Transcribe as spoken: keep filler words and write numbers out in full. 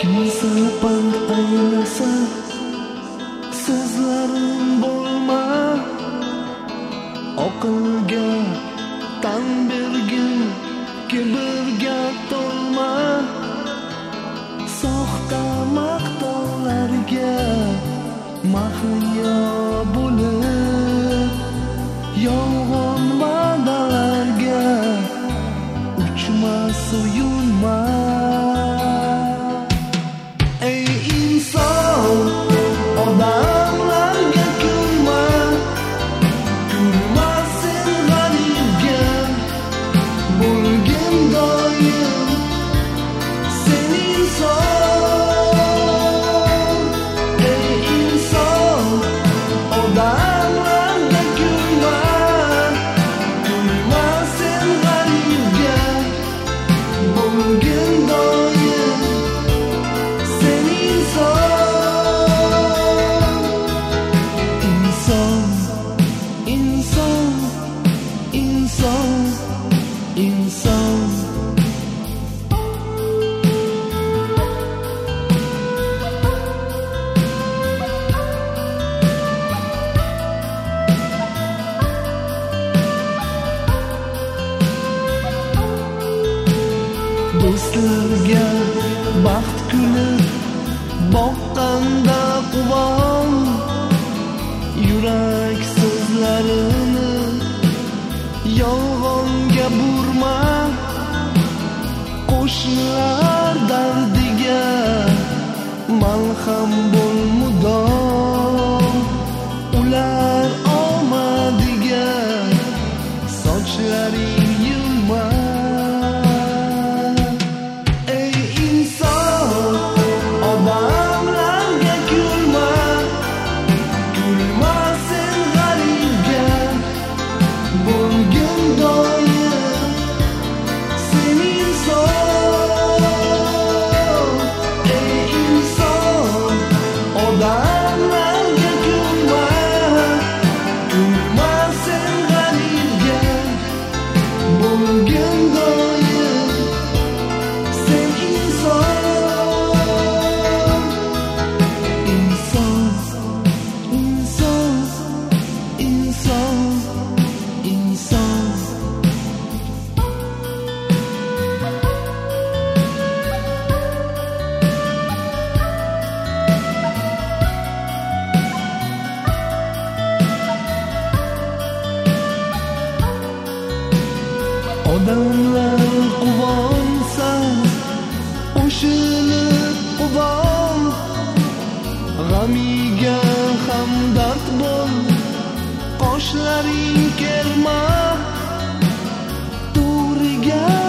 kimsa pand aylasa, sizlarim bo'lma, oqilga tan bergin, kibrga to'lma, soxta maqtovlarga mahliyo bo'lib, yolg'on va'dalarga uchma, suyunma. Ey inson, odamlarga kulma, kulma sen g'aribga, bo'lgin doim sen inson. Ey inson, odamlarga kulma, kulma sen g'aribga, bo'lgin doim sen inson. Inson, inson, inson, inson. Do'stlarga baxt kulib boqqanda quvon, yurak so'zlarini yolg'onga burma, qo'shnilar dardiga malham bo'l mudom, ular omadiga sochlaring yilma. Ey inson, odamlarga kulma, kulma sen g'aribga, bo'lgin doim sen inson. Ey inson, odamlarga kulma, kulma sen g'aribga, bo'lgin doim sen inson. Inson, inson, inson, inson. Odamlar quvonsa, qo'shilib quvon, g'amiga hamdard bo'l, qoshlaring kerma, to'riga